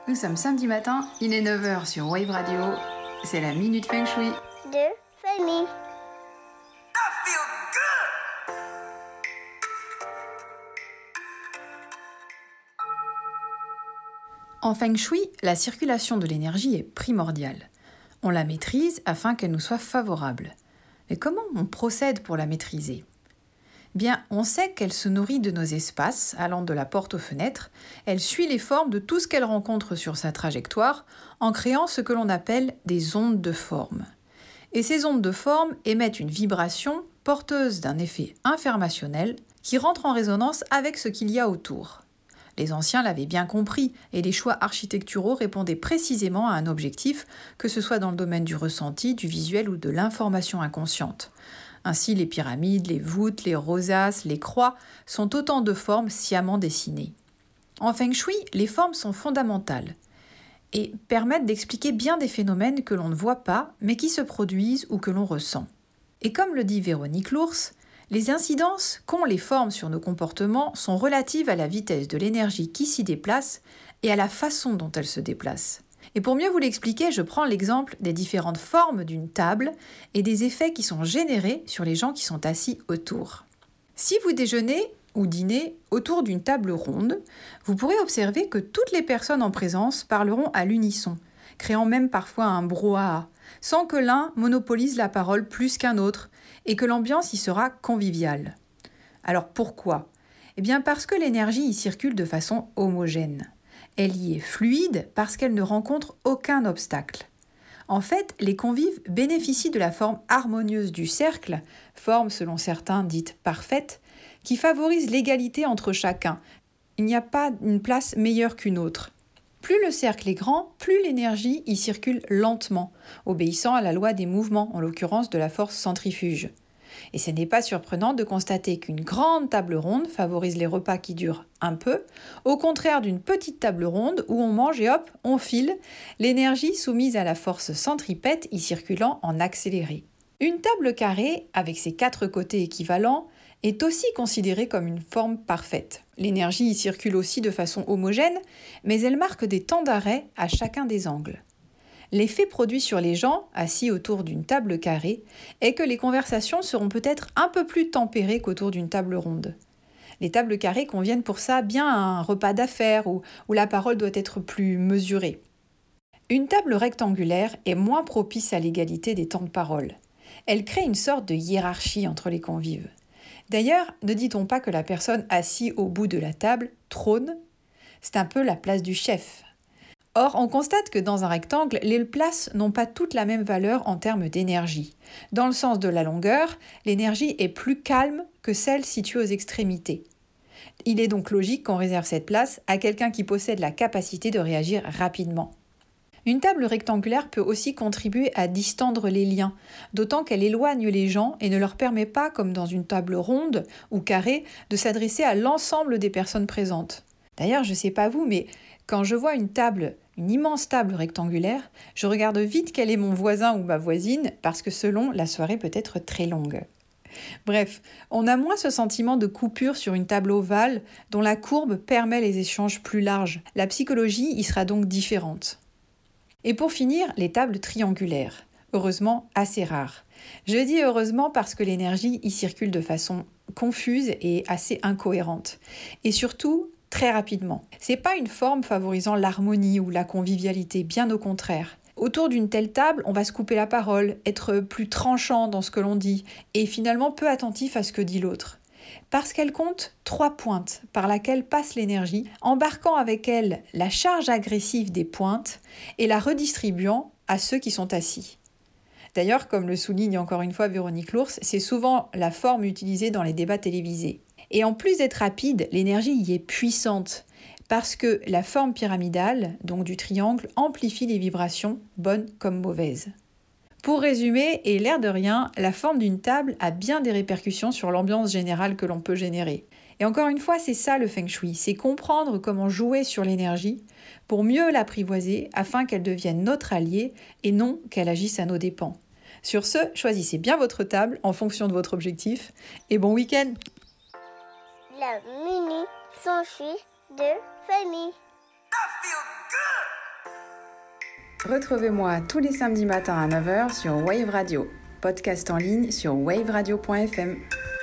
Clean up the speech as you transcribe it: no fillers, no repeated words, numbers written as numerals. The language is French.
Nous sommes samedi matin, il est 9h sur Wave Radio. C'est la Minute Feng Shui. De famille. En Feng Shui, la circulation de l'énergie est primordiale. On la maîtrise afin qu'elle nous soit favorable. Mais comment on procède pour la maîtriser ? Bien, on sait qu'elle se nourrit de nos espaces, allant de la porte aux fenêtres. Elle suit les formes de tout ce qu'elle rencontre sur sa trajectoire, en créant ce que l'on appelle des ondes de forme. Et ces ondes de forme émettent une vibration porteuse d'un effet informationnel qui rentre en résonance avec ce qu'il y a autour. Les anciens l'avaient bien compris et les choix architecturaux répondaient précisément à un objectif, que ce soit dans le domaine du ressenti, du visuel ou de l'information inconsciente. Ainsi, les pyramides, les voûtes, les rosaces, les croix sont autant de formes sciemment dessinées. En Feng Shui, les formes sont fondamentales et permettent d'expliquer bien des phénomènes que l'on ne voit pas, mais qui se produisent ou que l'on ressent. Et comme le dit Véronique Lours, les incidences qu'ont les formes sur nos comportements sont relatives à la vitesse de l'énergie qui s'y déplace et à la façon dont elle se déplace. Et pour mieux vous l'expliquer, je prends l'exemple des différentes formes d'une table et des effets qui sont générés sur les gens qui sont assis autour. Si vous déjeunez ou dînez autour d'une table ronde, vous pourrez observer que toutes les personnes en présence parleront à l'unisson, créant même parfois un brouhaha, sans que l'un monopolise la parole plus qu'un autre et que l'ambiance y sera conviviale. Alors pourquoi ? Eh bien parce que l'énergie y circule de façon homogène. Elle y est fluide parce qu'elle ne rencontre aucun obstacle. En fait, les convives bénéficient de la forme harmonieuse du cercle, forme selon certains dite parfaite, qui favorise l'égalité entre chacun. Il n'y a pas une place meilleure qu'une autre. Plus le cercle est grand, plus l'énergie y circule lentement, obéissant à la loi des mouvements, en l'occurrence de la force centrifuge. Et ce n'est pas surprenant de constater qu'une grande table ronde favorise les repas qui durent un peu, au contraire d'une petite table ronde où on mange et hop, on file, l'énergie soumise à la force centripète y circulant en accéléré. Une table carrée, avec ses 4 côtés équivalents, est aussi considérée comme une forme parfaite. L'énergie y circule aussi de façon homogène, mais elle marque des temps d'arrêt à chacun des angles. L'effet produit sur les gens, assis autour d'une table carrée, est que les conversations seront peut-être un peu plus tempérées qu'autour d'une table ronde. Les tables carrées conviennent pour ça bien à un repas d'affaires où la parole doit être plus mesurée. Une table rectangulaire est moins propice à l'égalité des temps de parole. Elle crée une sorte de hiérarchie entre les convives. D'ailleurs, ne dit-on pas que la personne assise au bout de la table trône ? C'est un peu la place du chef. Or, on constate que dans un rectangle, les places n'ont pas toutes la même valeur en termes d'énergie. Dans le sens de la longueur, l'énergie est plus calme que celle située aux extrémités. Il est donc logique qu'on réserve cette place à quelqu'un qui possède la capacité de réagir rapidement. Une table rectangulaire peut aussi contribuer à distendre les liens, d'autant qu'elle éloigne les gens et ne leur permet pas, comme dans une table ronde ou carrée, de s'adresser à l'ensemble des personnes présentes. D'ailleurs, je ne sais pas vous, mais quand je vois une immense table rectangulaire, je regarde vite quel est mon voisin ou ma voisine, parce que selon, la soirée peut être très longue. Bref, on a moins ce sentiment de coupure sur une table ovale dont la courbe permet les échanges plus larges. La psychologie y sera donc différente. Et pour finir, les tables triangulaires. Heureusement, assez rares. Je dis heureusement parce que l'énergie y circule de façon confuse et assez incohérente. Et surtout, très rapidement. C'est pas une forme favorisant l'harmonie ou la convivialité, bien au contraire. Autour d'une telle table, on va se couper la parole, être plus tranchant dans ce que l'on dit, et finalement peu attentif à ce que dit l'autre. Parce qu'elle compte 3 pointes par laquelle passe l'énergie, embarquant avec elle la charge agressive des pointes et la redistribuant à ceux qui sont assis. D'ailleurs, comme le souligne encore une fois Véronique Lours, c'est souvent la forme utilisée dans les débats télévisés. Et en plus d'être rapide, l'énergie y est puissante, parce que la forme pyramidale, donc du triangle, amplifie les vibrations, bonnes comme mauvaises. Pour résumer, et l'air de rien, la forme d'une table a bien des répercussions sur l'ambiance générale que l'on peut générer. Et encore une fois, c'est ça le Feng Shui, c'est comprendre comment jouer sur l'énergie pour mieux l'apprivoiser afin qu'elle devienne notre alliée et non qu'elle agisse à nos dépens. Sur ce, choisissez bien votre table en fonction de votre objectif et bon week-end! La Minute Feng Shui de famille. I feel good. Retrouvez-moi tous les samedis matins à 9h sur Wave Radio, podcast en ligne sur waveradio.fm.